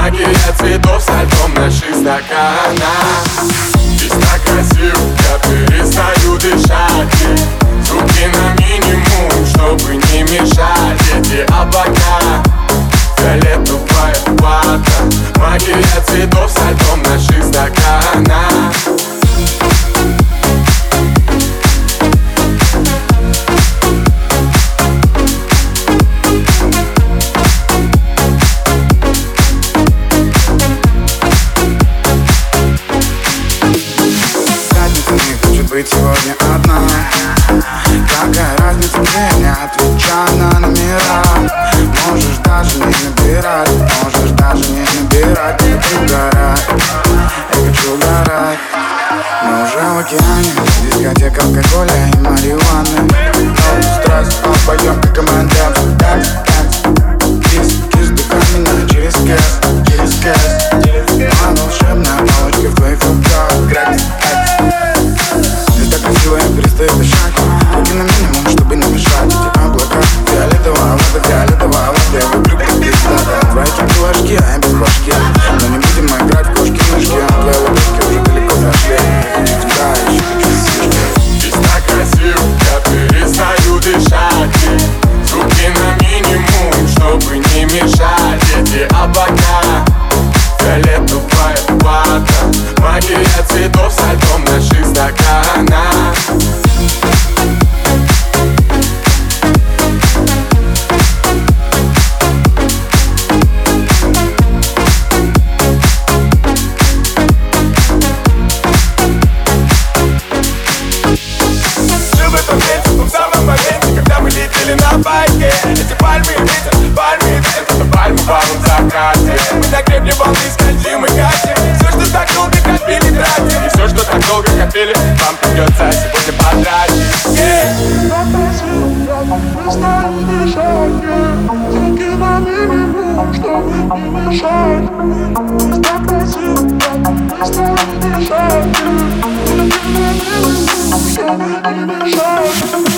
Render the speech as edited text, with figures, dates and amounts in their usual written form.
Магия цветов со льдом наших стаканах. Здесь так красиво, я перестаю дышать. Звуки на минимум, чтобы не мешать. Эти облака, фиолетовая вата. Магия цветов со льдом наших стаканах. Быть сегодня одна. Какая разница, где не отвечай на номера. Можешь даже не набирать, можешь даже не набирать. Я хочу угорать, я хочу угорать. Мы уже в океане, дискотека алкоголя и марихуаны. Но страсть, пойдем как команда. Кис, кис, дыхай меня через кэс, через кэс. А волшебная палочка в твоих руках. Грязь, я перестаю дышать. Руки на минимум, чтобы не мешать. Эти облака, фиолетовая вода. Я выберу как пизда. Твои чувашки, а я без башки. Но не будем играть в кошки-мышки. А твои ладошки уже далеко зашли. Я хочу тебя, еще хочу сишки. Здесь так красиво, я перестаю дышать. Звуки на минимум, чтобы не мешать. Эти облака, фиолетовая вата. Магия цветов со льдом наших стаканах. Жил в этом месте, в том самом моменте, когда мы летели на байке. Эти пальмы и ветер, это пальмы в алом закате. Мы на гребне волны скользим и катим. Все, что так долго копили, тратим. И все, что так долго копили, вам придется сегодня потратить. Звуки на минимум, чтобы не мешать. Так красиво, чтобы не мешать.